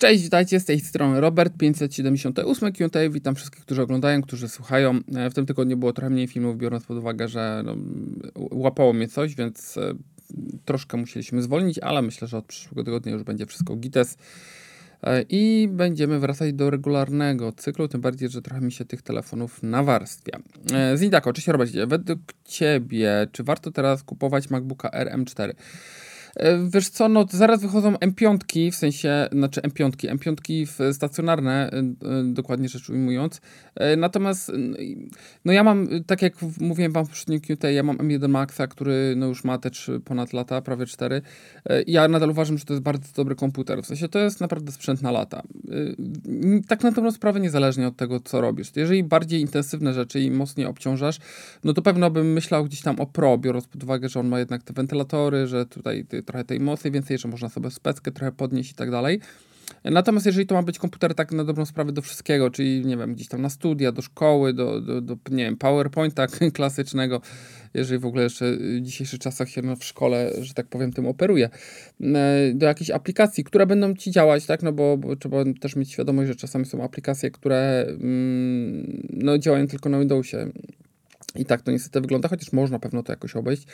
Cześć, witajcie, z tej strony Robert, 578 Q&A. Witam wszystkich, którzy oglądają, którzy słuchają. W tym tygodniu było trochę mniej filmów, biorąc pod uwagę, że łapało mnie coś, więc troszkę musieliśmy zwolnić, ale myślę, że od przyszłego tygodnia już będzie wszystko gites. I będziemy wracać do regularnego cyklu, tym bardziej, że trochę mi się tych telefonów nawarstwia. Zindako, cześć Robert, według Ciebie, czy warto teraz kupować MacBooka Air M4? Wiesz co, no zaraz wychodzą M5, w sensie, znaczy M5 stacjonarne, dokładnie rzecz ujmując. Natomiast, no ja mam, tak jak mówiłem wam w poprzednim Q&A, ja mam M1 Maxa, który no już ma te 3 ponad lata, prawie 4. Ja nadal uważam, że to jest bardzo dobry komputer, w sensie to jest naprawdę sprzęt na lata. Tak na dobrą sprawę niezależnie od tego, co robisz. Jeżeli bardziej intensywne rzeczy i mocniej obciążasz, no to pewno bym myślał gdzieś tam o Pro, biorąc pod uwagę, że on ma jednak te wentylatory, że tutaj trochę tej mocy więcej, że można sobie speckę trochę podnieść i tak dalej. Natomiast jeżeli to ma być komputer tak na dobrą sprawę do wszystkiego, czyli nie wiem, gdzieś tam na studia, do szkoły, do nie wiem, PowerPointa klasycznego, jeżeli w ogóle jeszcze w dzisiejszych czasach się w szkole, że tak powiem, tym operuje, do jakichś aplikacji, które będą ci działać, tak, no bo trzeba też mieć świadomość, że czasami są aplikacje, które no działają tylko na Windowsie. I tak to niestety wygląda, chociaż można pewno to jakoś obejść.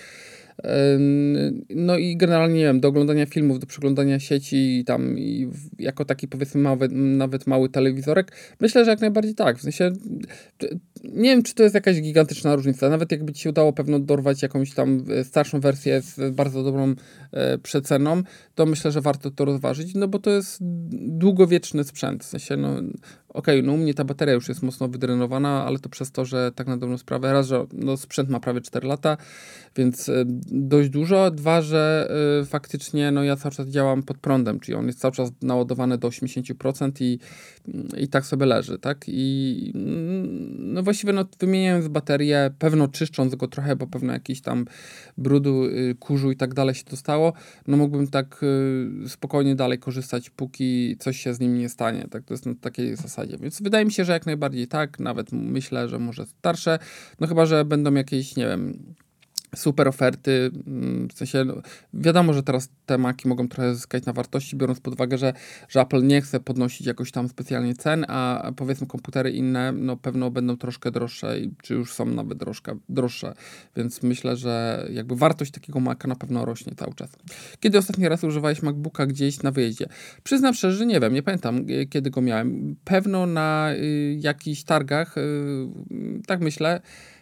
No i generalnie, nie wiem, do oglądania filmów, do przeglądania sieci i jako taki, powiedzmy, nawet mały telewizorek, myślę, że jak najbardziej tak. W sensie, nie wiem, czy to jest jakaś gigantyczna różnica. Nawet jakby ci się udało pewno dorwać jakąś tam starszą wersję z bardzo dobrą przeceną, to myślę, że warto to rozważyć, no bo to jest długowieczny sprzęt. W sensie, no okej, no u mnie ta bateria już jest mocno wydrenowana, ale to przez to, że tak na dobrą sprawę, raz, że no, sprzęt ma prawie 4 lata, więc dość dużo. Dwa, że faktycznie no ja cały czas działam pod prądem, czyli on jest cały czas naładowany do 80% i tak sobie leży, tak? I no właściwie no wymieniając baterię, pewno czyszcząc go trochę, bo pewno jakiś tam brudu, kurzu i tak dalej się dostało, no mógłbym tak spokojnie dalej korzystać, póki coś się z nim nie stanie, tak? To jest na takiej zasadzie, więc wydaje mi się, że jak najbardziej tak, nawet myślę, że może starsze, no chyba, że będą jakieś, nie wiem, super oferty, w sensie no, wiadomo, że teraz te Maci mogą trochę zyskać na wartości, biorąc pod uwagę, że Apple nie chce podnosić jakoś tam specjalnie cen, a powiedzmy komputery inne, no pewno będą troszkę droższe, czy już są nawet droższe, więc myślę, że jakby wartość takiego Maca na pewno rośnie cały czas. Kiedy ostatni raz używałeś MacBooka gdzieś na wyjeździe? Przyznam szczerze, że nie wiem, nie pamiętam kiedy go miałem. Pewno na jakichś targach, tak myślę,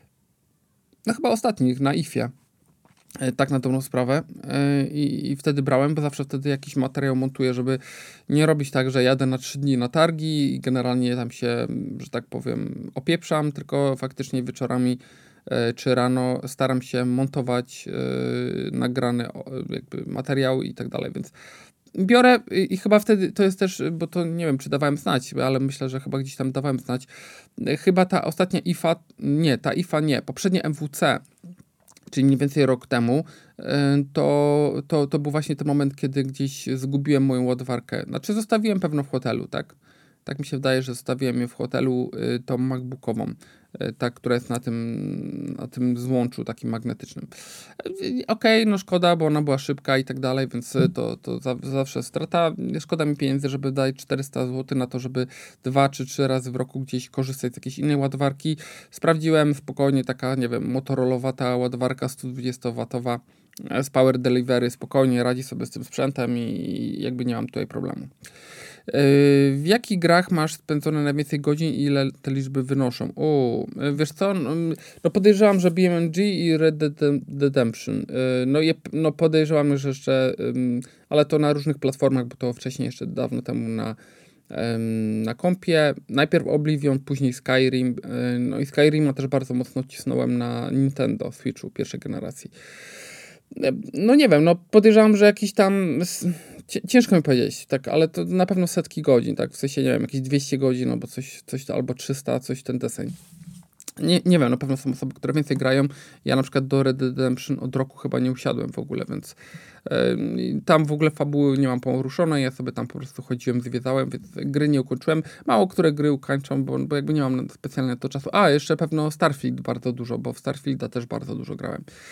no chyba ostatnich, na IFie. Tak na dobrą sprawę. I wtedy brałem, bo zawsze wtedy jakiś materiał montuję, żeby nie robić tak, że jadę na 3 dni na targi i generalnie tam się, że tak powiem, opieprzam, tylko faktycznie wieczorami czy rano staram się montować nagrany jakby materiał i tak dalej, więc biorę i chyba wtedy to jest też, bo to nie wiem, czy dawałem znać, ale myślę, że chyba gdzieś tam dawałem znać. Chyba ta ostatnia IFA nie, poprzednie MWC, czyli mniej więcej rok temu, to był właśnie ten moment, kiedy gdzieś zgubiłem moją ładowarkę. Znaczy zostawiłem pewno w hotelu, tak? Tak mi się wydaje, że zostawiłem je w hotelu, tą MacBookową, ta, która jest na tym złączu takim magnetycznym. Okej, no szkoda, bo ona była szybka i tak dalej, więc to zawsze strata. Szkoda mi pieniędzy, żeby dać 400 zł na to, żeby 2 czy 3 razy w roku gdzieś korzystać z jakiejś innej ładowarki. Sprawdziłem spokojnie, taka, nie wiem, Motorolowa ta ładowarka 120W z Power Delivery spokojnie radzi sobie z tym sprzętem i jakby nie mam tutaj problemu. W jakich grach masz spędzone najwięcej godzin i ile te liczby wynoszą? Wiesz co, no podejrzewam, że BMG i Red Dead Redemption. No podejrzewam, że jeszcze, ale to na różnych platformach, bo to wcześniej jeszcze dawno temu na kompie. Najpierw Oblivion, później Skyrim. No i Skyrima też bardzo mocno wcisnąłem na Nintendo Switchu pierwszej generacji. No nie wiem, no podejrzewam, że jakiś tam, ciężko mi powiedzieć, tak, ale to na pewno setki godzin, tak, w sensie, nie wiem, jakieś 200 godzin, albo coś albo 300, coś ten deseń. Nie wiem, na pewno są osoby, które więcej grają. Ja na przykład do Red Dead Redemption od roku chyba nie usiadłem w ogóle, więc tam w ogóle fabuły nie mam poruszonej, ja sobie tam po prostu chodziłem, zwiedzałem, więc gry nie ukończyłem. Mało które gry ukończam, bo jakby nie mam specjalnie na to czasu. Jeszcze pewno Starfield bardzo dużo, bo w Starfielda też bardzo dużo grałem.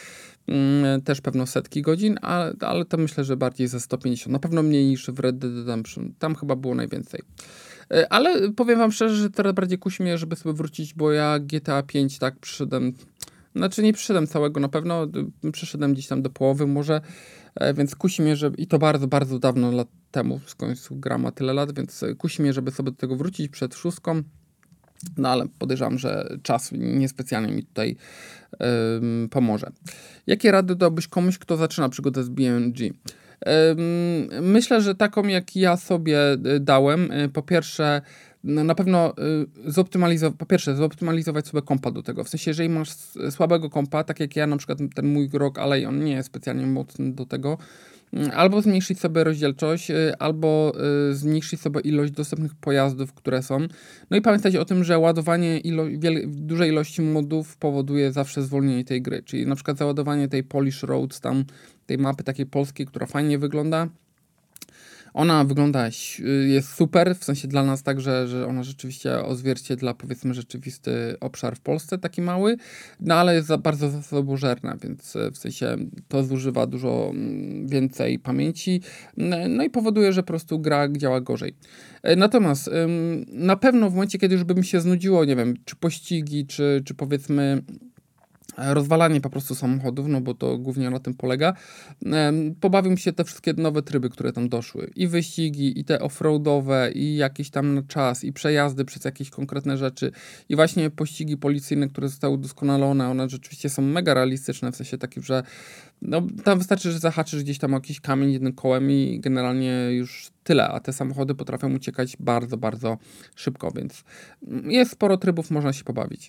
też pewno setki godzin, ale to myślę, że bardziej ze 150. Na pewno mniej niż w Red Dead Redemption. Tam chyba było najwięcej. Ale powiem wam szczerze, że teraz bardziej kusi mnie, żeby sobie wrócić, bo ja GTA 5 tak przyszedłem, znaczy nie przyszedłem całego na pewno, przyszedłem gdzieś tam do połowy może, więc kusi mnie, że i to bardzo, bardzo dawno lat temu, w końcu gra ma tyle lat, więc kusi mnie, żeby sobie do tego wrócić przed 6. No ale podejrzewam, że czas niespecjalnie mi tutaj pomoże. Jakie rady dałbyś komuś, kto zaczyna przygodę z BMG? Myślę, że taką jak ja sobie dałem, po pierwsze na pewno zoptymalizować sobie kompa do tego. W sensie, jeżeli masz słabego kompa, tak jak ja, na przykład ten mój ROG Ally, on nie jest specjalnie mocny do tego, albo zmniejszyć sobie rozdzielczość, albo zmniejszyć sobie ilość dostępnych pojazdów, które są. No i pamiętajcie o tym, że ładowanie dużej ilości modów powoduje zawsze zwolnienie tej gry. Czyli na przykład załadowanie tej Polish Roads, tam tej mapy takiej polskiej, która fajnie wygląda. Ona wygląda, jest super, w sensie dla nas tak, że ona rzeczywiście odzwierciedla, powiedzmy, rzeczywisty obszar w Polsce, taki mały, no ale jest bardzo zasobożerna, więc w sensie to zużywa dużo więcej pamięci, no i powoduje, że po prostu gra działa gorzej. Natomiast na pewno w momencie, kiedy już by mi się znudziło, nie wiem, czy pościgi, czy powiedzmy rozwalanie po prostu samochodów, no bo to głównie na tym polega. Pobawił mi się te wszystkie nowe tryby, które tam doszły. I wyścigi, i te offroadowe, i jakieś tam na czas, i przejazdy przez jakieś konkretne rzeczy. I właśnie pościgi policyjne, które zostały udoskonalone, one rzeczywiście są mega realistyczne, w sensie takim, że no, tam wystarczy, że zahaczysz gdzieś tam jakiś kamień jednym kołem i generalnie już tyle, a te samochody potrafią uciekać bardzo, bardzo szybko, więc jest sporo trybów, można się pobawić.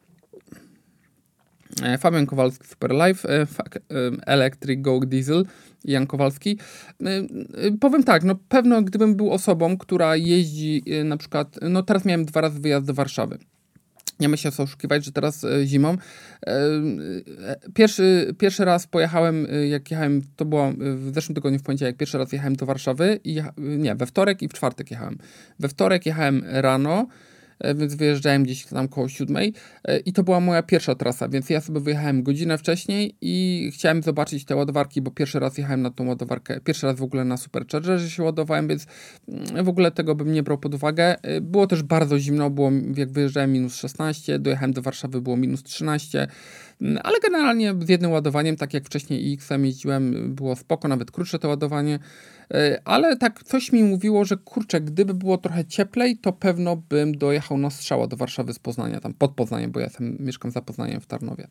Fabian Kowalski, Super Life, Electric Go Diesel i Jan Kowalski. Powiem tak, no pewno gdybym był osobą, która jeździ na przykład, no teraz miałem 2 razy wyjazd do Warszawy. Nie myślę co oszukiwać, że teraz zimą. Pierwszy raz pojechałem, jak jechałem, to było w zeszłym tygodniu w poniedziałek, pierwszy raz jechałem do Warszawy i we wtorek i w czwartek jechałem. We wtorek jechałem rano, więc wyjeżdżałem gdzieś tam koło 7 i to była moja pierwsza trasa, więc ja sobie wyjechałem godzinę wcześniej i chciałem zobaczyć te ładowarki, bo pierwszy raz jechałem na tą ładowarkę, pierwszy raz w ogóle na Superchargerze się ładowałem, więc w ogóle tego bym nie brał pod uwagę. Było też bardzo zimno, było jak wyjeżdżałem -16, dojechałem do Warszawy, było -13, ale generalnie z jednym ładowaniem, tak jak wcześniej iX-em jeździłem, było spoko, nawet krótsze to ładowanie, ale tak coś mi mówiło, że kurczę, gdyby było trochę cieplej, to pewno bym dojechał na strzała do Warszawy z Poznania, tam pod Poznaniem, bo ja mieszkam za Poznaniem w Tarnowie.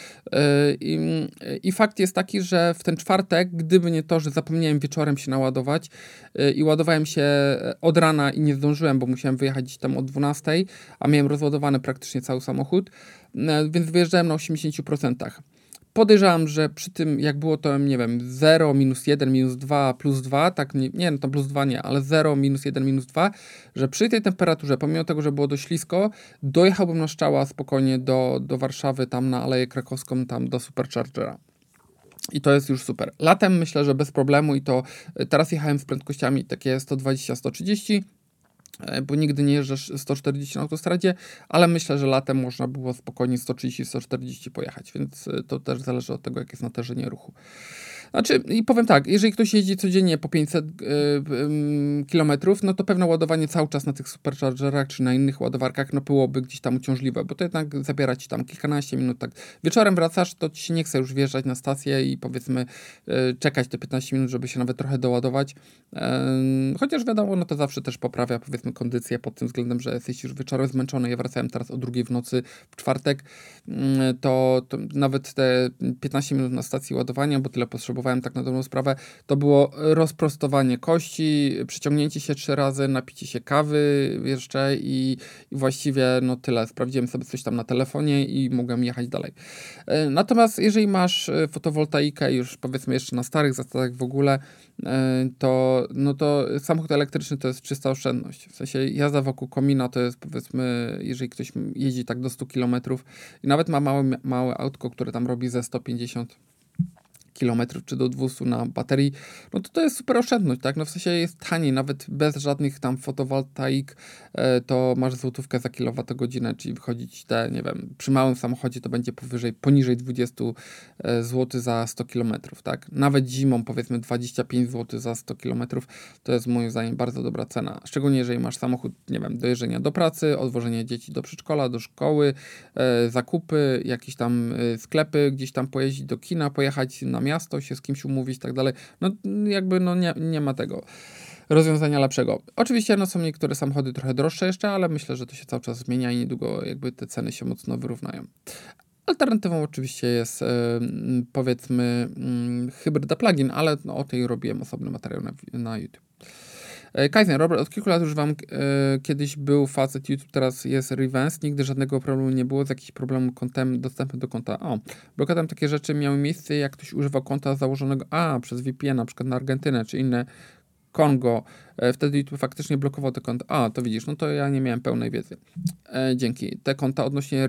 I fakt jest taki, że w ten czwartek, gdyby nie to, że zapomniałem wieczorem się naładować i ładowałem się od rana i nie zdążyłem, bo musiałem wyjechać gdzieś tam o 12, a miałem rozładowany praktycznie cały samochód, więc wyjeżdżałem na 80%. Podejrzewam, że przy tym, jak było to, nie wiem, 0, -1, -2, +2, tak, nie, no to +2 nie, ale 0, -1, -2, że przy tej temperaturze, pomimo tego, że było dość ślisko, dojechałbym na strzała spokojnie do Warszawy, tam na Aleję Krakowską, tam do Superchargera. I to jest już super. Latem myślę, że bez problemu i to teraz jechałem z prędkościami takie 120-130, bo nigdy nie jeżdżę 140 na autostradzie, ale myślę, że latem można było spokojnie 130-140 pojechać, więc to też zależy od tego, jakie jest natężenie ruchu. Znaczy, i powiem tak, jeżeli ktoś jeździ codziennie po 500 km, no to pewne ładowanie cały czas na tych superchargerach czy na innych ładowarkach, no byłoby gdzieś tam uciążliwe, bo to jednak zabiera ci tam kilkanaście minut, tak. Wieczorem wracasz, to ci się nie chce już wjeżdżać na stację i powiedzmy czekać te 15 minut, żeby się nawet trochę doładować. Chociaż wiadomo, no to zawsze też poprawia powiedzmy kondycję pod tym względem, że jesteś już wieczorem zmęczony. Ja wracałem teraz o 2 w nocy w czwartek, to nawet te 15 minut na stacji ładowania, bo tyle potrzebowałem tak na dobrą sprawę, to było rozprostowanie kości, przyciągnięcie się 3 razy, napicie się kawy jeszcze i właściwie no tyle. Sprawdziłem sobie coś tam na telefonie i mogłem jechać dalej. Natomiast jeżeli masz fotowoltaikę już powiedzmy jeszcze na starych zasadach w ogóle, to samochód elektryczny to jest czysta oszczędność. W sensie jazda wokół komina to jest powiedzmy, jeżeli ktoś jeździ tak do 100 km i nawet ma małe autko, które tam robi ze 150 kilometrów, czy do 200 na baterii, no to jest super oszczędność, tak? No w sensie jest taniej, nawet bez żadnych tam fotowoltaik, to masz złotówkę za kilowatogodzinę, czyli wychodzi ci nie wiem, przy małym samochodzie to będzie poniżej 20 zł za 100 km, tak? Nawet zimą powiedzmy 25 zł za 100 km, to jest moim zdaniem bardzo dobra cena. Szczególnie jeżeli masz samochód, nie wiem, do jeżdżenia do pracy, odwożenie dzieci do przedszkola, do szkoły, zakupy, jakieś tam sklepy, gdzieś tam pojeździć do kina, pojechać na miasto, się z kimś umówić i tak dalej. No jakby nie ma tego rozwiązania lepszego. Oczywiście są niektóre samochody trochę droższe jeszcze, ale myślę, że to się cały czas zmienia i niedługo jakby te ceny się mocno wyrównają. Alternatywą oczywiście jest powiedzmy hybryda plug-in, ale o tej robiłem osobny materiał na YouTube. Kaizen, Robert, od kilku lat używam, kiedyś był facet YouTube, teraz jest Revance, nigdy żadnego problemu nie było, z jakimś problemem kontem, dostępem do konta. Blokadem takie rzeczy miały miejsce, jak ktoś używał konta założonego, przez VPN, na przykład na Argentynę, czy inne Kongo, wtedy YouTube faktycznie blokował te konta. To widzisz, no to ja nie miałem pełnej wiedzy. Dzięki. Te konta odnośnie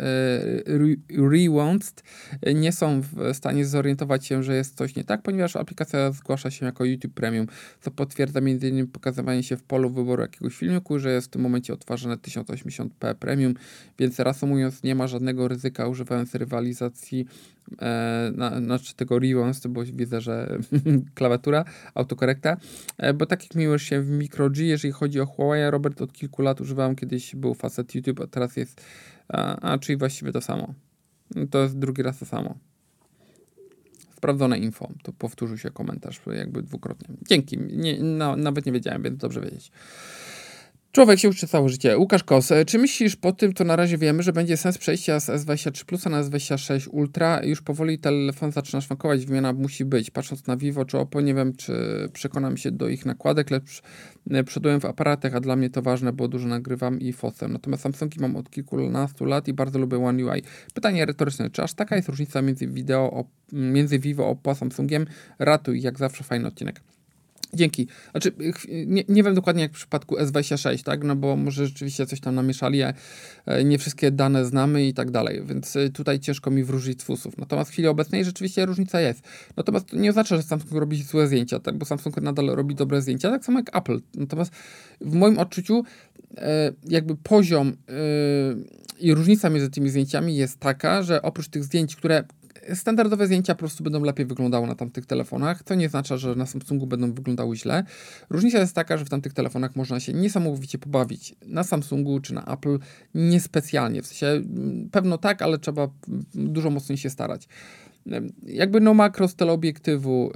Rewound nie są w stanie zorientować się, że jest coś nie tak, ponieważ aplikacja zgłasza się jako YouTube Premium, co potwierdza m.in. pokazywanie się w polu wyboru jakiegoś filmiku, że jest w tym momencie odtwarzane 1080p Premium, więc reasumując, nie ma żadnego ryzyka używając rywalizacji znaczy tego Rewound, bo widzę, że klawiatura, autokorekta, bo tak jak miłość się w Micro G, jeżeli chodzi o Huawei, Robert, od kilku lat używałem, kiedyś był facet YouTube, a teraz jest, czyli właściwie to samo. To jest drugi raz to samo. Sprawdzone info, to powtórzył się komentarz jakby dwukrotnie. Dzięki, nawet nie wiedziałem, więc dobrze wiedzieć. Człowiek się uczy całe życie. Łukasz Kos, czy myślisz po tym, to na razie wiemy, że będzie sens przejścia z S23 Plus na S26 Ultra? Już powoli telefon zaczyna szwankować, wymiana musi być. Patrząc na Vivo czy Oppo, nie wiem, czy przekonam się do ich nakładek, lecz przoduję w aparatach, a dla mnie to ważne, bo dużo nagrywam i fotę. Natomiast Samsungi mam od kilkunastu lat i bardzo lubię One UI. Pytanie retoryczne, czy aż taka jest różnica między Vivo, Oppo a Samsungiem? Ratuj, jak zawsze fajny odcinek. Dzięki. Znaczy, nie wiem dokładnie jak w przypadku S26, tak? No bo może rzeczywiście coś tam namieszali, nie wszystkie dane znamy i tak dalej, więc tutaj ciężko mi wróżyć z fusów. Natomiast w chwili obecnej rzeczywiście różnica jest. Natomiast to nie oznacza, że Samsung robi złe zdjęcia, tak? Bo Samsung nadal robi dobre zdjęcia, tak samo jak Apple. Natomiast w moim odczuciu jakby poziom i różnica między tymi zdjęciami jest taka, że oprócz tych zdjęć, które standardowe zdjęcia po prostu będą lepiej wyglądały na tamtych telefonach, co nie oznacza, że na Samsungu będą wyglądały źle. Różnica jest taka, że w tamtych telefonach można się niesamowicie pobawić. Na Samsungu czy na Apple niespecjalnie. W sensie pewno tak, ale trzeba dużo mocniej się starać. Jakby makro z teleobiektywu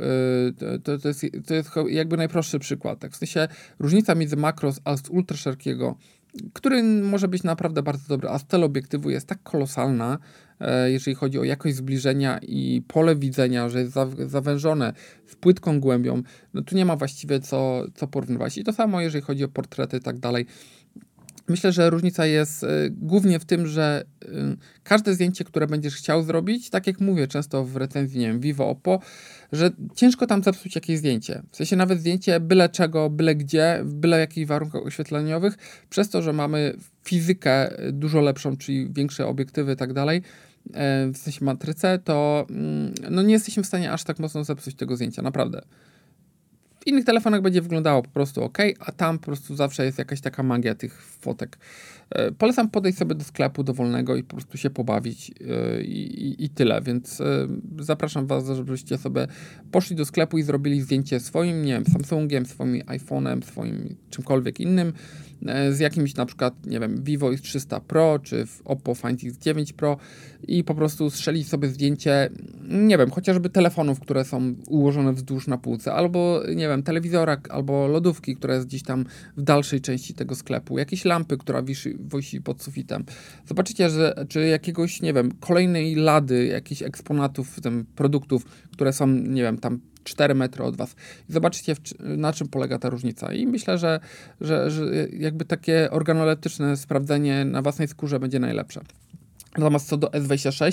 to jest jakby najprostszy przykład. Tak? W sensie różnica między makro a z ultra szerokiego, który może być naprawdę bardzo dobry, a z teleobiektywu jest tak kolosalna, jeżeli chodzi o jakość zbliżenia i pole widzenia, że jest zawężone z płytką głębią, no tu nie ma właściwie co porównywać. I to samo, jeżeli chodzi o portrety i tak dalej. Myślę, że różnica jest głównie w tym, że każde zdjęcie, które będziesz chciał zrobić, tak jak mówię często w recenzji, nie wiem, Vivo, Oppo, że ciężko tam zepsuć jakieś zdjęcie. W sensie nawet zdjęcie byle czego, byle gdzie, w byle jakich warunkach oświetleniowych, przez to, że mamy fizykę dużo lepszą, czyli większe obiektywy i tak dalej, w sensie matrycę, to nie jesteśmy w stanie aż tak mocno zepsuć tego zdjęcia, naprawdę. W innych telefonach będzie wyglądało po prostu ok, a tam po prostu zawsze jest jakaś taka magia tych fotek. Polecam podejść sobie do sklepu dowolnego i po prostu się pobawić i tyle, więc zapraszam Was, żebyście sobie poszli do sklepu i zrobili zdjęcie swoim, nie wiem, Samsungiem, swoim iPhone'em, swoim czymkolwiek innym, z jakimś na przykład, nie wiem, Vivo X300 Pro, czy Oppo Find X9 Pro i po prostu strzelić sobie zdjęcie, nie wiem, chociażby telefonów, które są ułożone wzdłuż na półce, albo, nie wiem, telewizora, albo lodówki, która jest gdzieś tam w dalszej części tego sklepu, jakieś lampy, która wisi pod sufitem. Zobaczycie, że czy jakiegoś, nie wiem, kolejnej lady, jakichś eksponatów, produktów, które są, nie wiem, tam 4 metry od Was. I zobaczycie, na czym polega ta różnica. I myślę, że jakby takie organoleptyczne sprawdzenie na własnej skórze będzie najlepsze. Natomiast co do S26,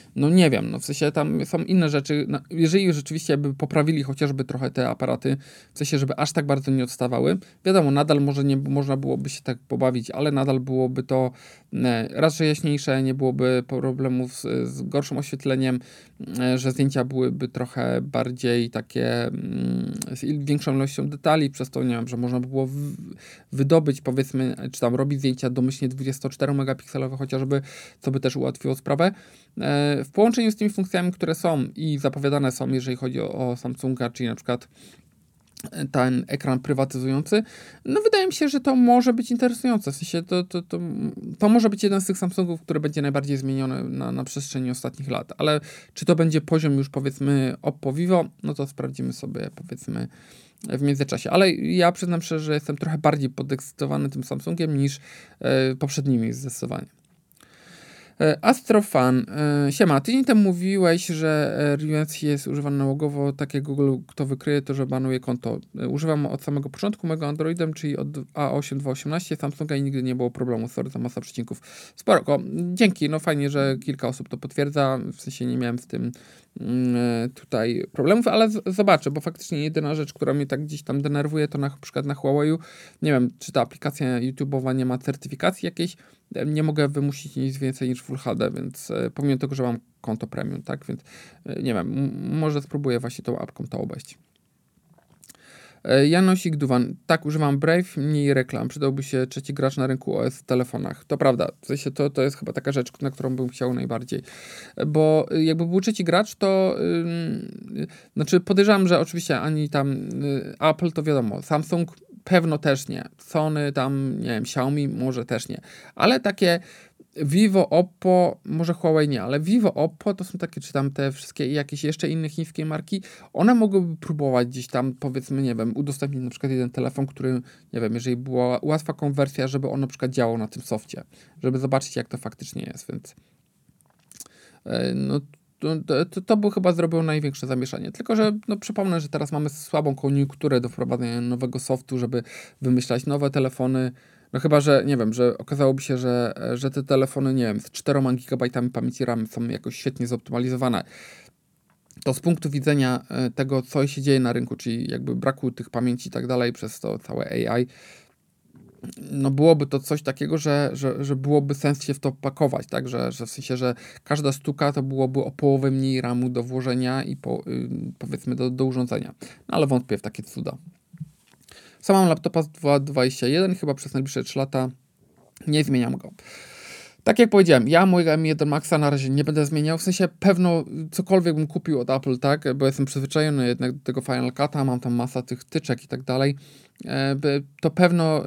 no nie wiem, no w sensie tam są inne rzeczy. No, jeżeli rzeczywiście by poprawili chociażby trochę te aparaty, w sensie, żeby aż tak bardzo nie odstawały, wiadomo, nadal może nie można byłoby się tak pobawić, ale nadal byłoby to raz, że jaśniejsze, nie byłoby problemów z gorszym oświetleniem, że zdjęcia byłyby trochę bardziej takie z większą ilością detali, przez to, nie wiem, że można by było wydobyć, powiedzmy, czy tam robić zdjęcia domyślnie 24-megapikselowe chociażby, co by też ułatwiło sprawę. W połączeniu z tymi funkcjami, które są i zapowiadane są, jeżeli chodzi o Samsunga, czyli na przykład ten ekran prywatyzujący, no wydaje mi się, że to może być interesujące. W sensie to może być jeden z tych Samsungów, który będzie najbardziej zmieniony na przestrzeni ostatnich lat, ale czy to będzie poziom już powiedzmy Oppo Vivo, no to sprawdzimy sobie powiedzmy w międzyczasie. Ale ja przyznam szczerze, że jestem trochę bardziej podekscytowany tym Samsungiem niż poprzednimi zdecydowanie. Astrofan. Siema, tydzień temu mówiłeś, że Regency jest używany nałogowo, tak jak Google, kto wykryje to, że banuje konto. Używam od samego początku mojego Androidem, czyli od A8 2.18 Samsunga i nigdy nie było problemu. Sorry, za masa przecinków. Spoko. Dzięki, no fajnie, że kilka osób to potwierdza. W sensie nie miałem z tym tutaj problemów, ale zobaczę, bo faktycznie jedyna rzecz, która mnie tak gdzieś tam denerwuje, to na przykład na Huawei'u, nie wiem, czy ta aplikacja YouTube'owa nie ma certyfikacji jakiejś, nie mogę wymusić nic więcej niż Full HD, więc pomimo tego, że mam konto premium, tak, więc nie wiem, może spróbuję właśnie tą apką to obejść. Janosik Duwan. Tak, używam Brave, mniej reklam. Przydałby się trzeci gracz na rynku OS w telefonach. To prawda. W sensie to jest chyba taka rzecz, na którą bym chciał najbardziej. Bo jakby był trzeci gracz, to znaczy podejrzewam, że oczywiście ani tam Apple to wiadomo, Samsung pewno też nie. Sony tam, nie wiem, Xiaomi może też nie. Ale takie Vivo, Oppo, może Huawei nie, ale Vivo, Oppo to są takie, czy tam te wszystkie jakieś jeszcze inne chińskie marki, one mogłyby próbować gdzieś tam, powiedzmy, nie wiem, udostępnić na przykład jeden telefon, który, nie wiem, jeżeli była łatwa konwersja, żeby on na przykład działał na tym softie, żeby zobaczyć, jak to faktycznie jest, więc no to by chyba zrobiło największe zamieszanie. Tylko, że no, przypomnę, że teraz mamy słabą koniunkturę do wprowadzenia nowego softu, żeby wymyślać nowe telefony. No chyba, że nie wiem, że okazałoby się, że te telefony, nie wiem, z 4 GB pamięci RAM są jakoś świetnie zoptymalizowane. To z punktu widzenia tego, co się dzieje na rynku, czyli jakby braku tych pamięci i tak dalej, przez to całe AI, no byłoby to coś takiego, że byłoby sens się w to pakować, tak, że w sensie, że każda sztuka to byłoby o połowę mniej RAMu do włożenia i powiedzmy do urządzenia. No ale wątpię w takie cuda. Sam mam laptopa z 2.21, chyba przez najbliższe 3 lata nie zmieniam go. Tak jak powiedziałem, ja mojego M1 Maxa na razie nie będę zmieniał, w sensie pewno cokolwiek bym kupił od Apple, tak, bo jestem przyzwyczajony jednak do tego Final Cut'a, mam tam masa tych tyczek i tak dalej, to pewno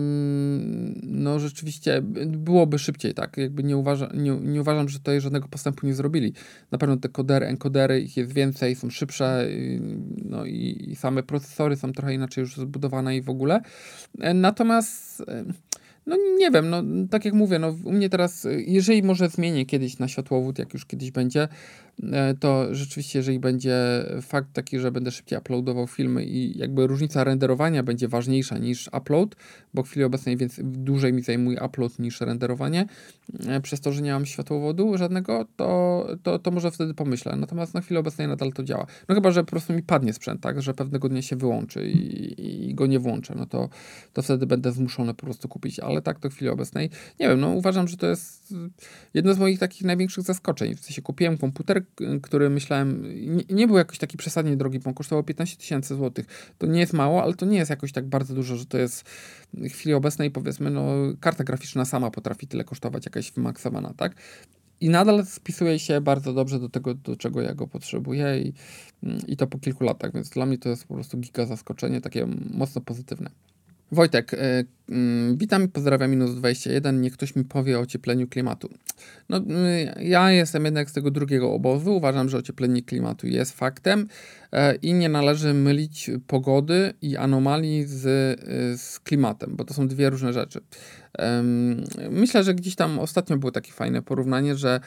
no rzeczywiście byłoby szybciej, tak, jakby nie uważam, że tutaj żadnego postępu nie zrobili. Na pewno te kodery, encodery, ich jest więcej, są szybsze, no i same procesory są trochę inaczej już zbudowane i w ogóle. Natomiast no nie wiem, no tak jak mówię, no u mnie teraz, jeżeli może zmienię kiedyś na światłowód, jak już kiedyś będzie, to rzeczywiście, jeżeli będzie fakt taki, że będę szybciej uploadował filmy i jakby różnica renderowania będzie ważniejsza niż upload, bo w chwili obecnej więc dłużej mi zajmuje upload niż renderowanie, przez to, że nie mam światłowodu żadnego, to może wtedy pomyślę. Natomiast na chwilę obecnej nadal to działa. No chyba, że po prostu mi padnie sprzęt, tak, że pewnego dnia się wyłączy i go nie włączę, no to wtedy będę zmuszony po prostu kupić, ale tak to w chwili obecnej, nie wiem, no uważam, że to jest jedno z moich takich największych zaskoczeń. W sensie kupiłem komputer, który myślałem, nie był jakoś taki przesadnie drogi, bo on kosztował 15 000 złotych. To nie jest mało, ale to nie jest jakoś tak bardzo dużo, że to jest w chwili obecnej, powiedzmy, no karta graficzna sama potrafi tyle kosztować, jakaś wymaksowana, tak? I nadal spisuje się bardzo dobrze do tego, do czego ja go potrzebuję i to po kilku latach, więc dla mnie to jest po prostu giga zaskoczenie, takie mocno pozytywne. Wojtek, witam i pozdrawiam -21. Niech ktoś mi powie o ociepleniu klimatu. No, ja jestem jednak z tego drugiego obozu. Uważam, że ocieplenie klimatu jest faktem i nie należy mylić pogody i anomalii z klimatem, bo to są dwie różne rzeczy. Myślę, że gdzieś tam ostatnio było takie fajne porównanie, że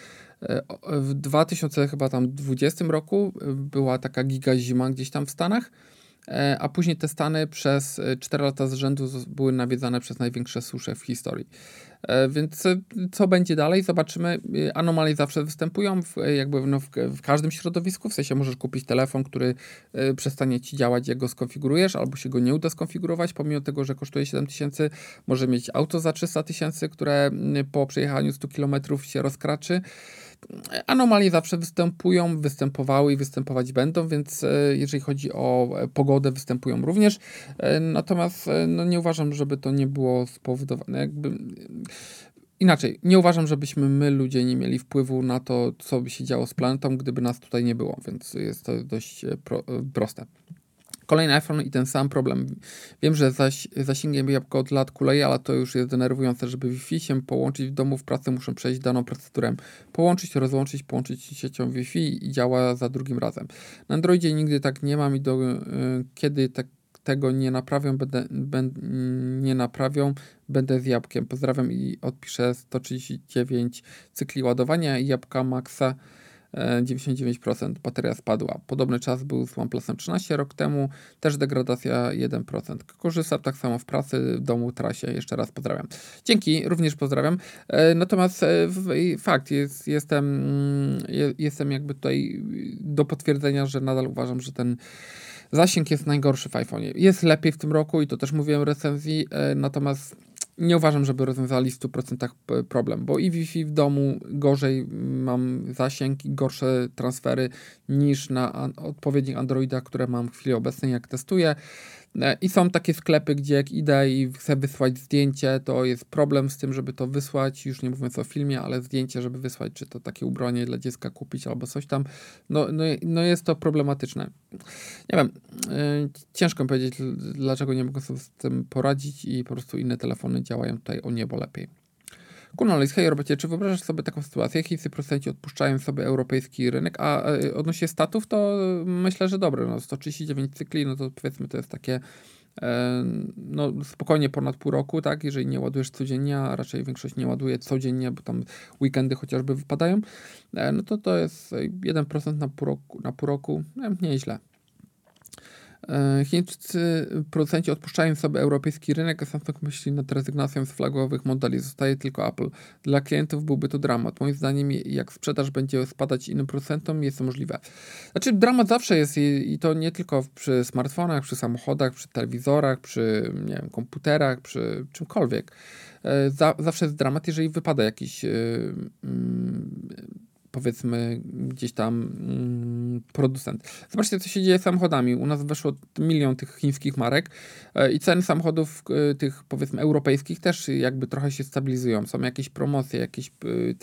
w 2020 roku była taka giga zima gdzieś tam w Stanach. a później te Stany przez 4 lata z rzędu były nawiedzane przez największe susze w historii. Więc co będzie dalej? Zobaczymy. Anomalie zawsze występują w każdym środowisku. W sensie możesz kupić telefon, który przestanie ci działać, jak go skonfigurujesz, albo się go nie uda skonfigurować, pomimo tego, że kosztuje 7 000. Może mieć auto za 300 000, które po przejechaniu 100 km się rozkraczy. Anomalie zawsze występowały i występować będą, więc jeżeli chodzi o pogodę, występują również. Natomiast nie uważam, żeby to nie było spowodowane. Inaczej, nie uważam, żebyśmy my, ludzie, nie mieli wpływu na to, co by się działo z planetą, gdyby nas tutaj nie było, więc jest to dość proste. Kolejny iPhone i ten sam problem. Wiem, że zasięgiem jabłka od lat kuleje, ale to już jest denerwujące, żeby Wi-Fi się połączyć w domu, w pracy muszę przejść daną procedurę. Połączyć, rozłączyć, połączyć siecią Wi-Fi i działa za drugim razem. Na Androidzie nigdy tak nie mam i kiedy tego nie naprawią, będę z jabłkiem. Pozdrawiam i odpiszę 139 cykli ładowania i jabłka Maxa 99%, bateria spadła. Podobny czas był z OnePlusem 13 rok temu, też degradacja 1%. Korzystam tak samo w pracy, w domu, trasie. Jeszcze raz pozdrawiam. Dzięki, również pozdrawiam. Natomiast fakt, jestem jakby tutaj do potwierdzenia, że nadal uważam, że ten zasięg jest najgorszy w iPhone'ie. Jest lepiej w tym roku i to też mówiłem w recenzji, natomiast nie uważam, żeby rozwiązali w 100% problem, bo i Wi-Fi w domu gorzej mam zasięg i gorsze transfery niż na odpowiednich Androidach, które mam w chwili obecnej, jak testuję. I są takie sklepy, gdzie jak idę i chcę wysłać zdjęcie, to jest problem z tym, żeby to wysłać, już nie mówiąc o filmie, ale zdjęcie, żeby wysłać, czy to takie ubranie dla dziecka kupić albo coś tam, no jest to problematyczne. Nie wiem, ciężko mi powiedzieć, dlaczego nie mogę sobie z tym poradzić i po prostu inne telefony działają tutaj o niebo lepiej. Kunolis, hej Robercie, czy wyobrażasz sobie taką sytuację? Chińscy producenci odpuszczają sobie europejski rynek, a odnośnie statów, to myślę, że dobre. 139 cykli, no to powiedzmy to jest takie spokojnie ponad pół roku, tak? Jeżeli nie ładujesz codziennie, a raczej większość nie ładuje codziennie, bo tam weekendy chociażby wypadają, no to jest 1% na pół roku, nieźle. Chińscy producenci odpuszczają sobie europejski rynek, a Samsung myśli nad rezygnacją z flagowych modeli. Zostaje tylko Apple. Dla klientów byłby to dramat. Moim zdaniem, jak sprzedaż będzie spadać innym producentom, jest to możliwe. Znaczy, dramat zawsze jest i to nie tylko przy smartfonach, przy samochodach, przy telewizorach, przy komputerach, przy czymkolwiek. Zawsze jest dramat, jeżeli wypada jakiś powiedzmy gdzieś tam producent. Zobaczcie, co się dzieje z samochodami. U nas weszło 1 milion tych chińskich marek i ceny samochodów tych powiedzmy europejskich też jakby trochę się stabilizują. Są jakieś promocje, jakieś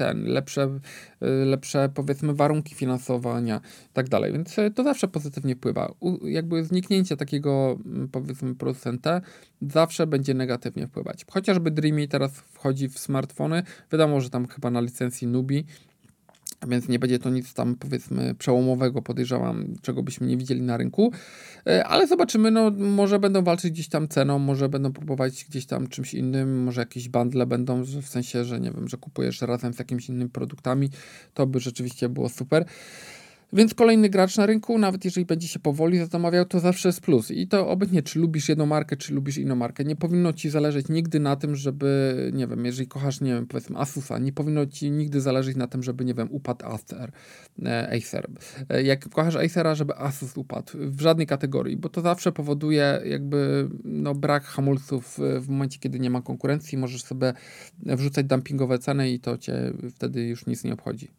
lepsze powiedzmy warunki finansowania i tak dalej. Więc to zawsze pozytywnie wpływa. Jakby zniknięcie takiego powiedzmy producenta zawsze będzie negatywnie wpływać. Chociażby Dreamy teraz wchodzi w smartfony. Wiadomo, że tam chyba na licencji Nubi, więc nie będzie to nic tam powiedzmy przełomowego, podejrzewam, czego byśmy nie widzieli na rynku, ale zobaczymy, może będą walczyć gdzieś tam ceną, może będą próbować gdzieś tam czymś innym, może jakieś bundle będą, że w sensie, że nie wiem, że kupujesz razem z jakimiś innymi produktami, to by rzeczywiście było super. Więc kolejny gracz na rynku, nawet jeżeli będzie się powoli zastanawiał, to zawsze jest plus. I to obecnie, czy lubisz jedną markę, czy lubisz inną markę. Nie powinno ci zależeć nigdy na tym, żeby, nie wiem, jeżeli kochasz, nie wiem, powiedzmy Asusa, nie powinno ci nigdy zależeć na tym, żeby, nie wiem, upadł Acer. Jak kochasz Acera, żeby Asus upadł. W żadnej kategorii, bo to zawsze powoduje jakby brak hamulców w momencie, kiedy nie ma konkurencji. Możesz sobie wrzucać dumpingowe ceny i to cię wtedy już nic nie obchodzi.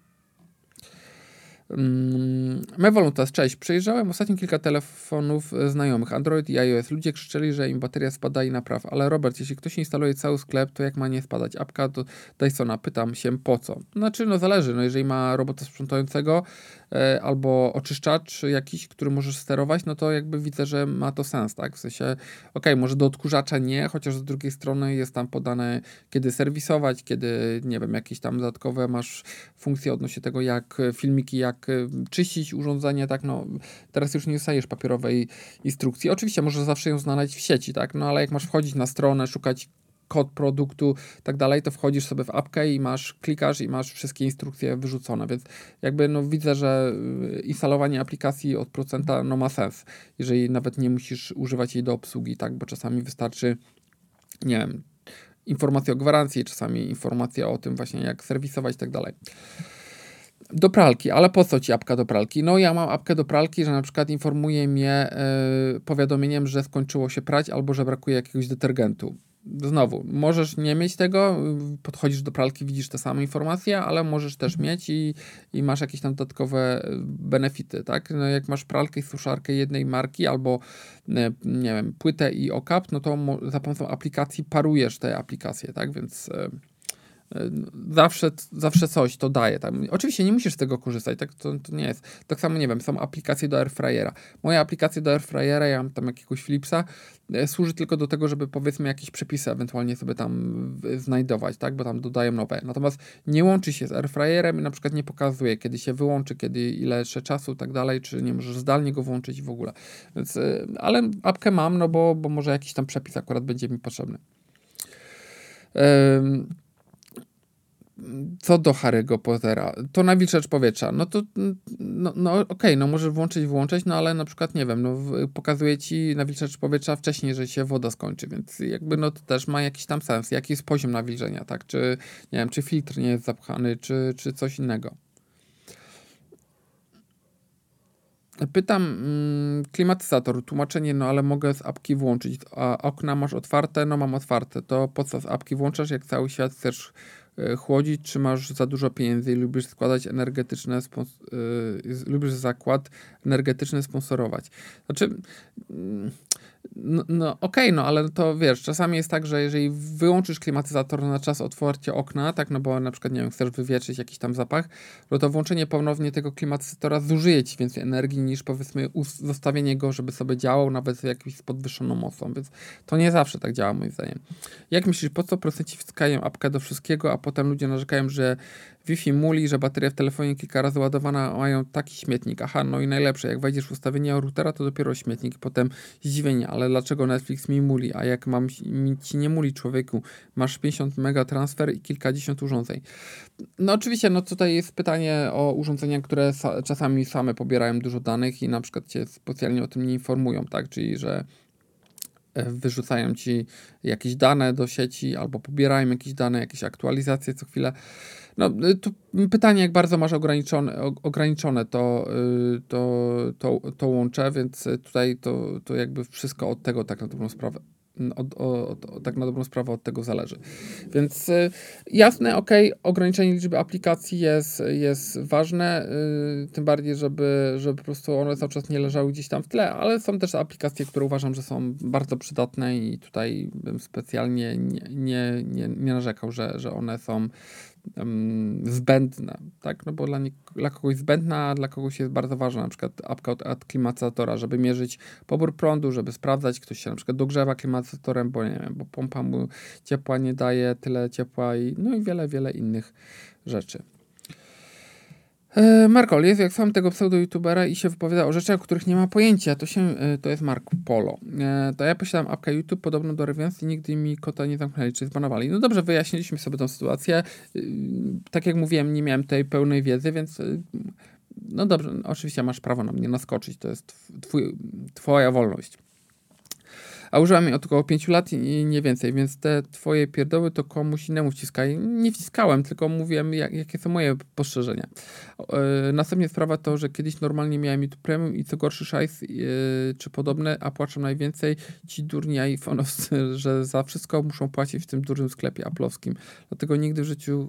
Mewolutas, cześć. Przejrzałem ostatnio kilka telefonów znajomych, Android i iOS. Ludzie krzyczeli, że im bateria spada i napraw. Ale Robert, jeśli ktoś instaluje cały sklep, to jak ma nie spadać? Apka do Dysona. Pytam się, po co? Znaczy, zależy. Jeżeli ma robota sprzątającego albo oczyszczacz jakiś, który możesz sterować, no to jakby widzę, że ma to sens, tak? W sensie, może do odkurzacza nie, chociaż z drugiej strony jest tam podane, kiedy serwisować, kiedy, nie wiem, jakieś tam dodatkowe masz funkcje odnośnie tego, jak filmiki, jak czyścić urządzenie, tak? Teraz już nie dostajesz papierowej instrukcji. Oczywiście możesz zawsze ją znaleźć w sieci, tak? Ale jak masz wchodzić na stronę, szukać kod produktu i tak dalej, to wchodzisz sobie w apkę i klikasz i masz wszystkie instrukcje wyrzucone, więc jakby no widzę, że instalowanie aplikacji od procenta no ma sens, jeżeli nawet nie musisz używać jej do obsługi, tak, bo czasami wystarczy, nie wiem, informacja o gwarancji, czasami informacja o tym właśnie jak serwisować i tak dalej. Do pralki, ale po co ci apka do pralki? No ja mam apkę do pralki, że na przykład informuje mnie powiadomieniem, że skończyło się prać albo że brakuje jakiegoś detergentu. Znowu, możesz nie mieć tego, podchodzisz do pralki, widzisz te same informacje, ale możesz też mieć i masz jakieś tam dodatkowe benefity, tak? No jak masz pralkę i suszarkę jednej marki albo nie wiem, płytę i okap, no to za pomocą aplikacji parujesz te aplikacje, tak? Więc zawsze coś to daje. Tak? Oczywiście nie musisz z tego korzystać, tak? To nie jest. Tak samo, nie wiem, są aplikacje do Airfryera. Moja aplikacja do Airfryera, ja mam tam jakiegoś Philipsa, służy tylko do tego, żeby powiedzmy jakieś przepisy ewentualnie sobie tam znajdować, tak? Bo tam dodają nowe. Natomiast nie łączy się z Airfryerem i na przykład nie pokazuje, kiedy się wyłączy, ile jeszcze czasu i tak dalej, czy nie możesz zdalnie go włączyć w ogóle. Więc, ale apkę mam, no bo może jakiś tam przepis akurat będzie mi potrzebny. Co do Harry'ego Pottera, to nawilżacz powietrza, no to okej, no możesz włączyć, no ale na przykład, nie wiem, no pokazuje ci nawilżacz powietrza wcześniej, że się woda skończy, więc jakby no to też ma jakiś tam sens, jaki jest poziom nawilżenia, tak, czy nie wiem, czy filtr nie jest zapchany, czy coś innego. Pytam, klimatyzator, tłumaczenie, no ale mogę z apki włączyć, a okna masz otwarte? No mam otwarte, to po co z apki włączasz, jak cały świat chcesz chłodzić, czy masz za dużo pieniędzy i lubisz lubisz zakład energetyczny sponsorować? Znaczy, okej, no ale to wiesz, czasami jest tak, że jeżeli wyłączysz klimatyzator na czas otwarcia okna, tak, no bo na przykład, nie wiem, chcesz wywietrzyć jakiś tam zapach, no to włączenie ponownie tego klimatyzatora zużyje ci więcej energii niż powiedzmy zostawienie go, żeby sobie działał nawet z podwyższoną mocą, więc to nie zawsze tak działa moim zdaniem. Jak myślisz, po co producenci wciskają apkę do wszystkiego, a potem ludzie narzekają, że Wi-Fi muli, że bateria w telefonie kilka razy ładowana, mają taki śmietnik. Aha, no i najlepsze, jak wejdziesz w ustawienia routera, to dopiero śmietnik, potem zdziwienie, ale dlaczego Netflix mi muli, a jak ci nie muli, człowieku, masz 50 mega transfer i kilkadziesiąt urządzeń. No oczywiście, no tutaj jest pytanie o urządzenia, które czasami same pobierają dużo danych i na przykład cię specjalnie o tym nie informują, tak, czyli że wyrzucają ci jakieś dane do sieci albo pobierają jakieś dane, jakieś aktualizacje co chwilę. No, tu pytanie, jak bardzo masz ograniczone to łącze, więc tutaj to jakby wszystko od tego tak na dobrą sprawę. Tak na dobrą sprawę od tego zależy. Więc jasne, ograniczenie liczby aplikacji jest ważne, tym bardziej, żeby po prostu one cały czas nie leżały gdzieś tam w tle, ale są też aplikacje, które uważam, że są bardzo przydatne i tutaj bym specjalnie nie narzekał, że one są zbędne, tak? No bo dla kogoś zbędna, a dla kogoś jest bardzo ważna, na przykład apka od klimatyzatora, żeby mierzyć pobór prądu, żeby sprawdzać, ktoś się na przykład dogrzewa klimatyzatorem, bo nie wiem, bo pompa mu ciepła nie daje tyle ciepła i wiele innych rzeczy. Markol, jest jak sam tego pseudo-youtubera i się wypowiada o rzeczach, o których nie ma pojęcia. To jest Mark Polo. To ja posiadam apkę YouTube podobną do Rewians i nigdy mi kota nie zamknęli, czy zbanowali. No dobrze, wyjaśniliśmy sobie tę sytuację. Tak jak mówiłem, nie miałem tej pełnej wiedzy, więc no dobrze, oczywiście masz prawo na mnie naskoczyć. To jest twoja wolność. A użyłam jej od około 5 lat i nie więcej, więc te twoje pierdoły to komuś innemu wciskaj. Nie wciskałem, tylko mówiłem, jakie są moje postrzeżenia. Następnie sprawa to, że kiedyś normalnie miałem YouTube Premium i co gorszy szajs czy podobne, a płaczą najwięcej ci durni iPhone'owcy, że za wszystko muszą płacić w tym dużym sklepie aplowskim. Dlatego nigdy w życiu...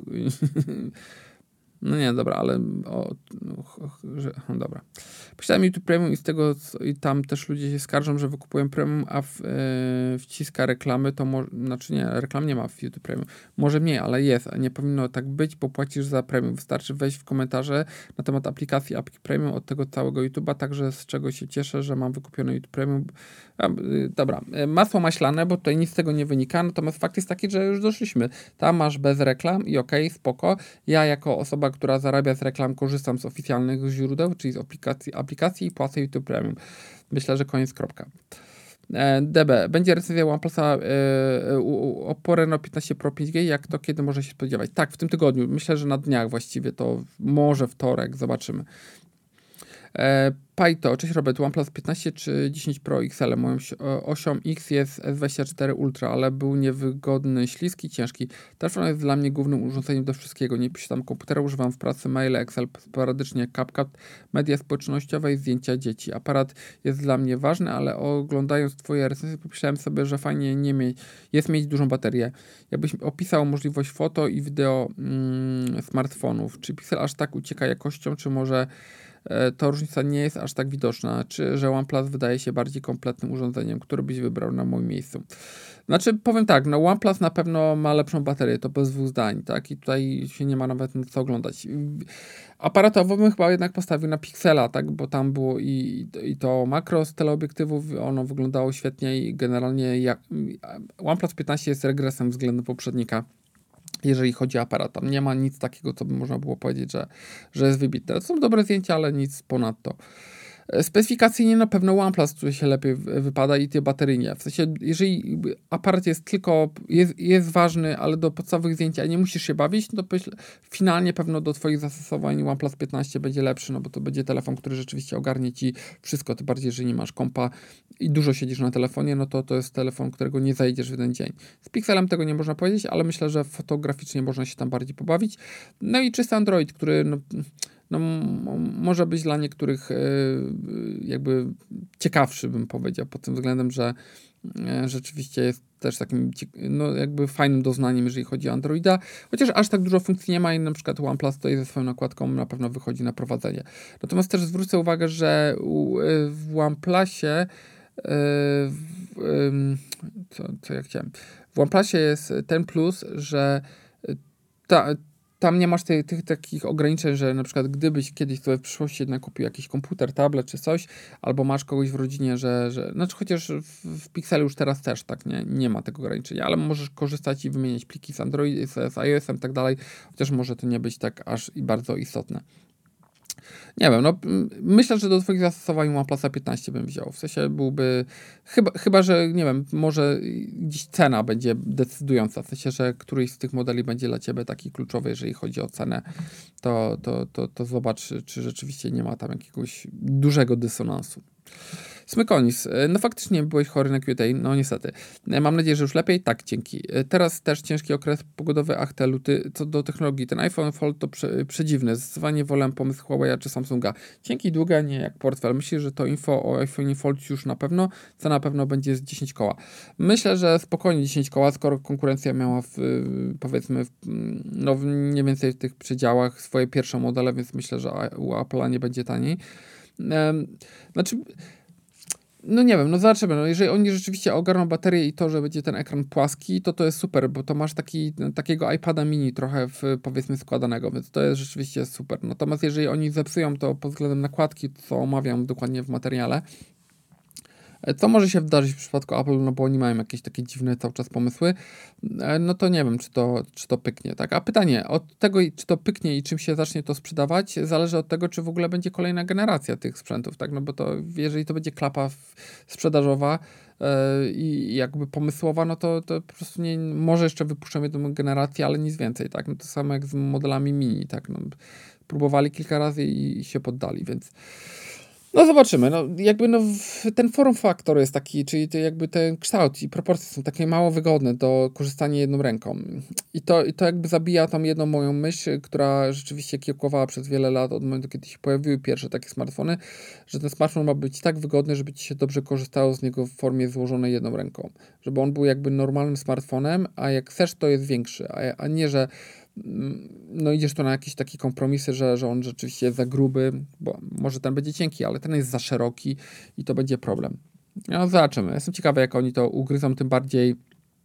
No nie, dobra, ale dobra. Posiadam YouTube Premium i z tego i tam też ludzie się skarżą, że wykupują Premium, a wciska reklamy, to znaczy nie, reklam nie ma w YouTube Premium. Może mniej, ale jest, a nie powinno tak być, bo płacisz za Premium. Wystarczy wejść w komentarze na temat aplikacji apki Premium od tego całego YouTube'a, także z czego się cieszę, że mam wykupione YouTube Premium. Dobra, masło maślane, bo tutaj nic z tego nie wynika, natomiast fakt jest taki, że już doszliśmy. Tam masz bez reklam i spoko. Ja jako osoba, która zarabia z reklam, korzystam z oficjalnych źródeł, czyli z aplikacji i płacę YouTube Premium. Myślę, że koniec, kropka. DB. Będzie recenzja OnePlusa Oppo Reno 15 Pro 5G. Jak to, kiedy można się spodziewać? Tak, w tym tygodniu. Myślę, że na dniach właściwie. To może wtorek. Zobaczymy. Pajto, cześć Robert, OnePlus 15 czy 10 Pro XL? Moją osią X jest S24 Ultra, ale był niewygodny, śliski, ciężki. Telefon jest dla mnie głównym urządzeniem do wszystkiego. Nie piszę tam komputera, używam w pracy maile, Excel, sporadycznie CapCut, media społecznościowe i zdjęcia dzieci. Aparat jest dla mnie ważny, ale oglądając twoje recenzje pomyślałem sobie, że fajnie jest mieć dużą baterię. Jakbyś opisał możliwość foto i wideo smartfonów. Czy Pixel aż tak ucieka jakością, czy może to różnica nie jest aż tak widoczna, czy że OnePlus wydaje się bardziej kompletnym urządzeniem, które byś wybrał na moim miejscu. Znaczy, powiem tak, no OnePlus na pewno ma lepszą baterię, to bez dwóch zdań, tak, i tutaj się nie ma nawet na co oglądać. Aparatowo bym chyba jednak postawił na Pixela, tak, bo tam było i to makro z teleobiektywów, ono wyglądało świetnie i generalnie OnePlus 15 jest regresem względem poprzednika, jeżeli chodzi o aparat. Tam nie ma nic takiego, co by można było powiedzieć, że jest wybitne. To są dobre zdjęcia, ale nic ponadto. Specyfikacyjnie na pewno OnePlus, który się lepiej wypada i te bateryjnie. W sensie, jeżeli aparat jest tylko, jest ważny, ale do podstawowych zdjęć nie musisz się bawić, no to finalnie pewno do twoich zastosowań OnePlus 15 będzie lepszy, no bo to będzie telefon, który rzeczywiście ogarnie ci wszystko, tym bardziej, jeżeli nie masz kompa i dużo siedzisz na telefonie, no to jest telefon, którego nie zajdziesz w jeden dzień. Z Pixelem tego nie można powiedzieć, ale myślę, że fotograficznie można się tam bardziej pobawić. No i czysty Android, który może być dla niektórych jakby ciekawszy, bym powiedział, pod tym względem, że rzeczywiście jest też takim jakby fajnym doznaniem, jeżeli chodzi o Androida, chociaż aż tak dużo funkcji nie ma i na przykład OnePlus tutaj ze swoją nakładką na pewno wychodzi na prowadzenie. Natomiast też zwrócę uwagę, że w OnePlusie co ja chciałem? W OnePlusie jest ten plus, że tam nie masz tych takich ograniczeń, że na przykład gdybyś kiedyś sobie w przyszłości jednak kupił jakiś komputer, tablet czy coś, albo masz kogoś w rodzinie, znaczy chociaż w Pixelu już teraz też tak nie ma tego ograniczenia, ale możesz korzystać i wymieniać pliki z Android, z iOS-em i tak dalej, chociaż może to nie być tak aż i bardzo istotne. Nie wiem, no myślę, że do twoich zastosowań OnePlusa 15 bym wziął. W sensie byłby, chyba, że nie wiem, może gdzieś cena będzie decydująca. W sensie, że któryś z tych modeli będzie dla ciebie taki kluczowy, jeżeli chodzi o cenę, to zobacz, czy rzeczywiście nie ma tam jakiegoś dużego dysonansu. Smykonis, no faktycznie byłeś chory na QT, no niestety. Mam nadzieję, że już lepiej? Tak, dzięki. Teraz też ciężki okres pogodowy, ach te luty. Co do technologii, ten iPhone Fold to przedziwny. Zdecydowanie wolę pomysł Huawei czy Samsunga. Cienki, długa, nie jak portfel. Myślisz, że to info o iPhone Fold już na pewno? Co na pewno będzie z 10 koła. Myślę, że spokojnie 10 koła, skoro konkurencja miała powiedzmy mniej więcej w tych przedziałach swoje pierwsze modele, więc myślę, że u Apple'a nie będzie taniej. Znaczy, no nie wiem, no zobaczymy. No jeżeli oni rzeczywiście ogarną baterię i to, że będzie ten ekran płaski, to jest super, bo to masz takiego iPada mini trochę powiedzmy składanego, więc to jest rzeczywiście super. Natomiast jeżeli oni zepsują to pod względem nakładki, co omawiam dokładnie w materiale, co może się wydarzyć w przypadku Apple, no bo oni mają jakieś takie dziwne cały czas pomysły, no to nie wiem, czy to pyknie, tak? A pytanie, od tego, czy to pyknie i czym się zacznie to sprzedawać, zależy od tego, czy w ogóle będzie kolejna generacja tych sprzętów, tak? No bo to, jeżeli to będzie klapa sprzedażowa i jakby pomysłowa, no to po prostu może jeszcze wypuszczą jedną generację, ale nic więcej, tak? No to samo jak z modelami mini, tak? No, próbowali kilka razy i się poddali, więc no zobaczymy, ten form factor jest taki, czyli jakby ten kształt i proporcje są takie mało wygodne do korzystania jedną ręką. I to jakby zabija tą jedną moją myśl, która rzeczywiście kiełkowała przez wiele lat od momentu, kiedy się pojawiły pierwsze takie smartfony, że ten smartfon ma być tak wygodny, żeby ci się dobrze korzystało z niego w formie złożonej jedną ręką. Żeby on był jakby normalnym smartfonem, a jak chcesz, to jest większy, a nie, że idziesz tu na jakieś takie kompromisy, że on rzeczywiście jest za gruby, bo może ten będzie cienki, ale ten jest za szeroki i to będzie problem. No zobaczymy. Jestem ciekawy, jak oni to ugryzą, tym bardziej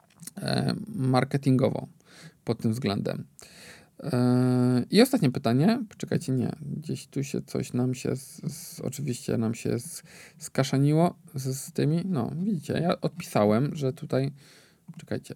marketingowo pod tym względem. I ostatnie pytanie. Poczekajcie, nie. Gdzieś tu się coś oczywiście nam się skaszaniło z tymi. No, widzicie, ja odpisałem, że tutaj czekajcie.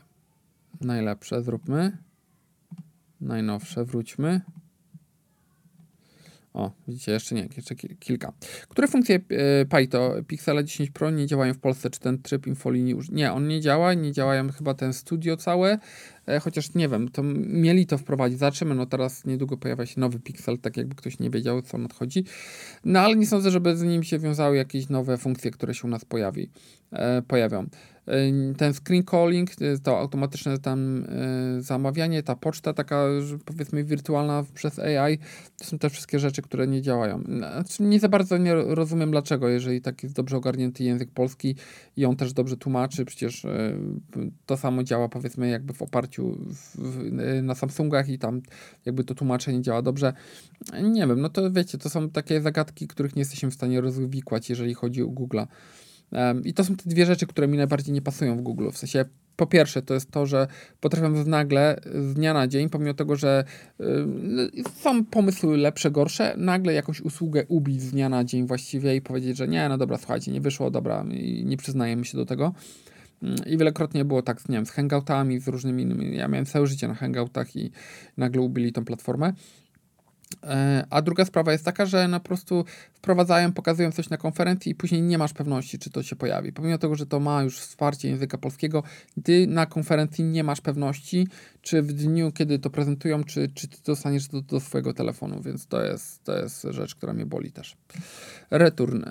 Najlepsze zróbmy. Najnowsze, wróćmy. O, widzicie, jeszcze nie, jeszcze kilka. Które funkcje Pyto Pixela 10 Pro nie działają w Polsce? Czy ten tryb infolinii już... Nie, on nie działają chyba ten studio całe, chociaż nie wiem, to mieli to wprowadzić. Zobaczymy, no teraz niedługo pojawia się nowy Pixel, tak jakby ktoś nie wiedział, co nadchodzi. No ale nie sądzę, żeby z nim się wiązały jakieś nowe funkcje, które się u nas pojawią. Ten screen calling, to automatyczne tam zamawianie, ta poczta taka, że powiedzmy wirtualna przez AI, to są te wszystkie rzeczy, które nie działają. Znaczy, nie za bardzo nie rozumiem dlaczego, jeżeli tak jest dobrze ogarnięty język polski i on też dobrze tłumaczy, przecież to samo działa powiedzmy jakby w oparciu na Samsungach i tam jakby to tłumaczenie działa dobrze. Nie wiem, no to wiecie, to są takie zagadki, których nie jesteśmy w stanie rozwikłać, jeżeli chodzi o Google'a. I to są te dwie rzeczy, które mi najbardziej nie pasują w Google. W sensie, po pierwsze, to jest to, że potrafią nagle, z dnia na dzień, pomimo tego, że są pomysły lepsze, gorsze, nagle jakąś usługę ubić z dnia na dzień właściwie i powiedzieć, że nie, no dobra, słuchajcie, nie wyszło, dobra, i nie przyznajemy się do tego. I wielokrotnie było tak, nie wiem, z hangoutami, z różnymi innymi. Ja miałem całe życie na hangoutach i nagle ubili tą platformę. A druga sprawa jest taka, że po prostu wprowadzają, pokazują coś na konferencji i później nie masz pewności, czy to się pojawi. Pomimo tego, że to ma już wsparcie języka polskiego, ty na konferencji nie masz pewności, czy w dniu, kiedy to prezentują, czy ty dostaniesz to do swojego telefonu, więc to jest rzecz, która mnie boli też. Return.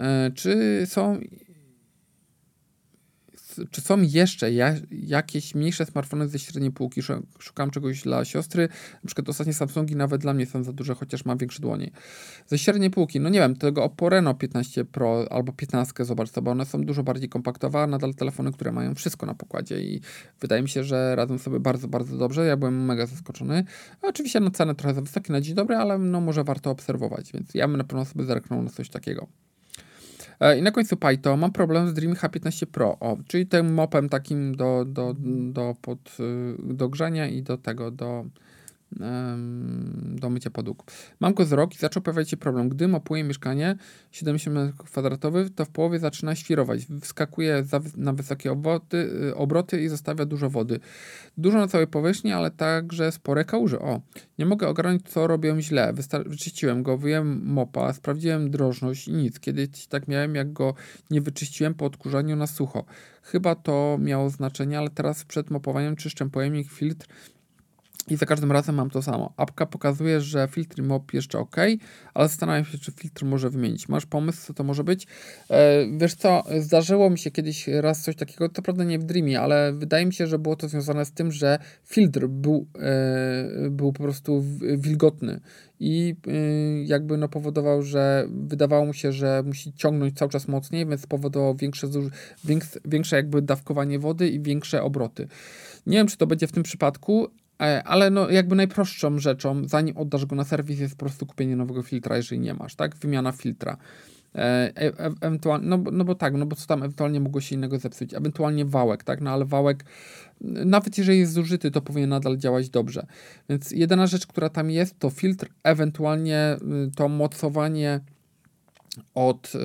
Czy są jeszcze jakieś mniejsze smartfony ze średniej półki? Szukam czegoś dla siostry. Na przykład ostatnie Samsungi nawet dla mnie są za duże, chociaż mam większe dłonie. Ze średniej półki, no nie wiem, tego Oppo Reno 15 Pro albo 15, zobacz to, bo one są dużo bardziej kompaktowe, a nadal telefony, które mają wszystko na pokładzie i wydaje mi się, że radzą sobie bardzo, bardzo dobrze. Ja byłem mega zaskoczony. Oczywiście na cenę trochę za wysokie na dzień dobry, ale no może warto obserwować, więc ja bym na pewno sobie zerknął na coś takiego. I na końcu Python. Mam problem z Dreamy H15 Pro, czyli tym mopem takim do grzania i do mycia podłóg. Mam go z rok i zaczął pojawiać się problem. Gdy mopuję mieszkanie 70 m2, to w połowie zaczyna świrować. Wskakuje na wysokie obroty i zostawia dużo wody. Dużo na całej powierzchni, ale także spore kałuże. Nie mogę ogarnąć, co robię źle. Wyczyściłem go, wyjąłem mopa, sprawdziłem drożność i nic. Kiedyś tak miałem, jak go nie wyczyściłem po odkurzaniu na sucho. Chyba to miało znaczenie, ale teraz przed mopowaniem czyszczę pojemnik, filtr i za każdym razem mam to samo. Apka pokazuje, że filtr i mop jeszcze ok, ale zastanawiam się, czy filtr może wymienić. Masz pomysł, co to może być? Wiesz co, zdarzyło mi się kiedyś raz coś takiego, to prawda nie w Dreamie, ale wydaje mi się, że było to związane z tym, że filtr był po prostu wilgotny i jakby powodował, że wydawało mu się, że musi ciągnąć cały czas mocniej, więc spowodował większe jakby dawkowanie wody i większe obroty. Nie wiem, czy to będzie w tym przypadku, ale jakby najprostszą rzeczą, zanim oddasz go na serwis, jest po prostu kupienie nowego filtra, jeżeli nie masz, tak? Wymiana filtra. Ewentualnie, bo co tam ewentualnie mogło się innego zepsuć? Ewentualnie wałek, tak? No ale wałek, nawet jeżeli jest zużyty, to powinien nadal działać dobrze. Więc jedyna rzecz, która tam jest, to filtr, ewentualnie to mocowanie od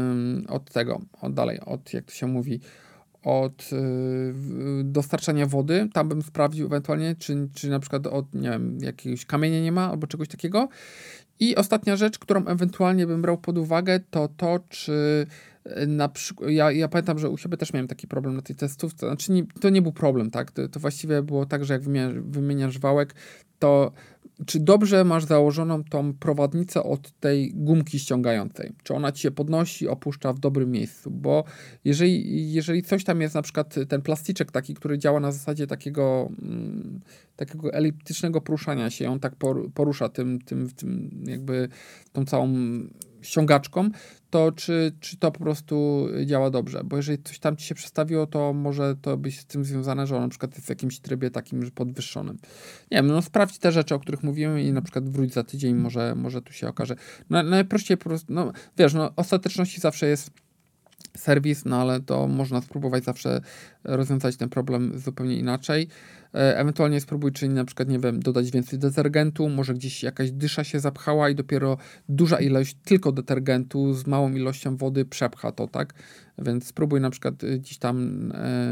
jak to się mówi, od dostarczania wody. Tam bym sprawdził ewentualnie, czy na przykład nie wiem, jakiegoś kamienia nie ma albo czegoś takiego. I ostatnia rzecz, którą ewentualnie bym brał pod uwagę, to czy na przykład, ja pamiętam, że u siebie też miałem taki problem na tej testówce, znaczy to nie był problem, tak, to właściwie było tak, że jak wymieniasz wałek, to czy dobrze masz założoną tą prowadnicę od tej gumki ściągającej, czy ona ci się podnosi, opuszcza w dobrym miejscu, bo jeżeli coś tam jest, na przykład ten plasticzek taki, który działa na zasadzie takiego eliptycznego poruszania się, on tak porusza tym jakby tą całą ściągaczką, to czy to po prostu działa dobrze, bo jeżeli coś tam ci się przestawiło, to może to być z tym związane, że on na przykład jest w jakimś trybie takim podwyższonym. Nie wiem, sprawdź te rzeczy, o których mówimy i na przykład wróć za tydzień, może tu się okaże. Najprościej po prostu, wiesz, ostateczności zawsze jest serwis, no ale to można spróbować zawsze rozwiązać ten problem zupełnie inaczej. Ewentualnie spróbuj, czyli na przykład, nie wiem, dodać więcej detergentu, może gdzieś jakaś dysza się zapchała i dopiero duża ilość tylko detergentu z małą ilością wody przepcha to, tak? Więc spróbuj na przykład gdzieś tam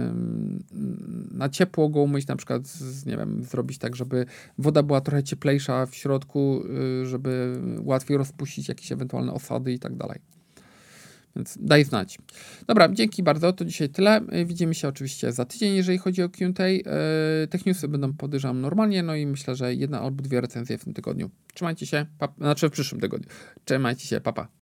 na ciepło go umyć, na przykład, nie wiem, zrobić tak, żeby woda była trochę cieplejsza w środku, żeby łatwiej rozpuścić jakieś ewentualne osady i tak dalej. Więc daj znać. Dobra, dzięki bardzo, to dzisiaj tyle. Widzimy się oczywiście za tydzień, jeżeli chodzi o Q&A. Te newsy będą, podejrzewam, normalnie, no i myślę, że 1 albo 2 recenzje w tym tygodniu. Trzymajcie się, znaczy w przyszłym tygodniu. Trzymajcie się, pa.